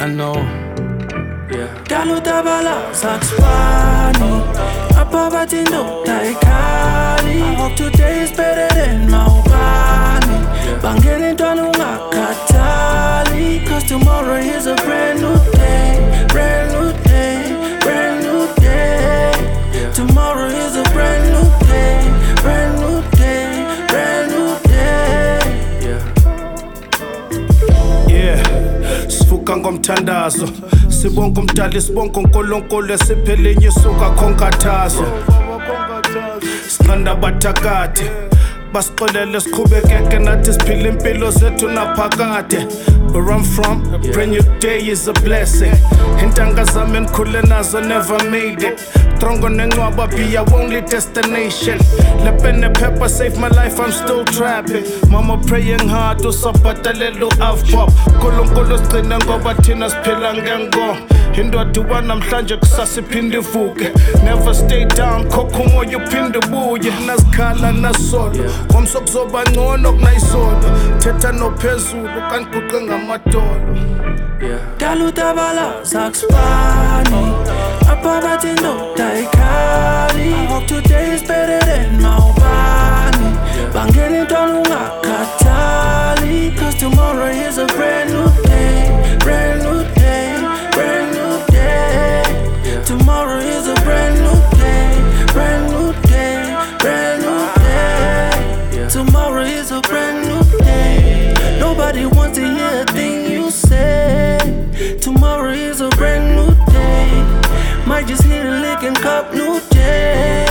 I know. Yeah. Dalutabala Saxpani Apabati no Taikali. I hope today is better than Maubani. Bangeni Tanunga Katali. Cause tomorrow is a brand new day. Brand new day. Brand new day. Tomorrow is a brand new day. Brand new day. Brand new day. Yeah, sivuka ngomthandazo, sibonke umdali, sibonke uNkulunkulu esiphelenye suka khonkathazo. Sinqanda abathakade basixolele siqhubekeke nathi siphila impilo zethu naphakade. Where I'm from, brand new day is a blessing. Intanga zami engikhule nazo never made it. Trongo nencwaba be our only destination. Le pen and pepper saved my life, I'm still trapping. Mama praying hard usabhatalela u-avpop. Nkulunkulu sigcine ngoba thina siphila ngengo. Indoda wanamhlanje kusasa iphinde ivuke. Never stay down, khokha umoya uphinde ubuye. Nasikhala nasolo, ngomso kuzoba ngcono kunayisolo. Thetha nophezulu kanti guqe ngamadolo. Dalutabala Saxpani Apabati no Taikali. I hope today is better than Maubani. Bangeni Tanunga Katali. Cause tomorrow is a brand new day. Brand new day. Brand new day. Tomorrow is a brand new day. Brand new day. Brand new day. Tomorrow is a brand new day. Nobody wants to hear a thing you say. Tomorrow is a brand new day. Might just need a lick and cup new day.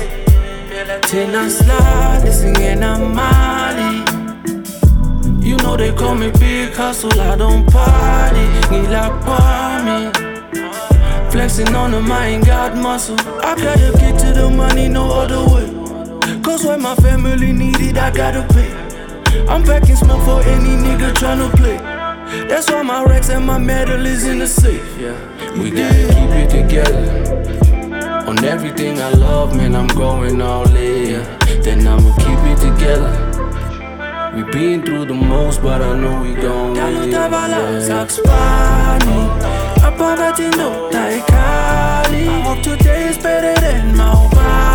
Tina slide, singing a Mali. You know they call me big hustle, I don't party. Nila Kwame. Flexing on them, I ain't got muscle. I gotta get to the money, no other way. Cause when my family need it, I gotta pay. I'm packing smoke for any nigga tryna play. That's why my racks and my medal is in the safe. We gotta keep it together. On everything I love, man, I'm going all in. Then I'ma keep it together. We been through the most, but I know we gon' win. Dalutabala Saxpani Apabati no Taikali. I hope today is better than Maubani.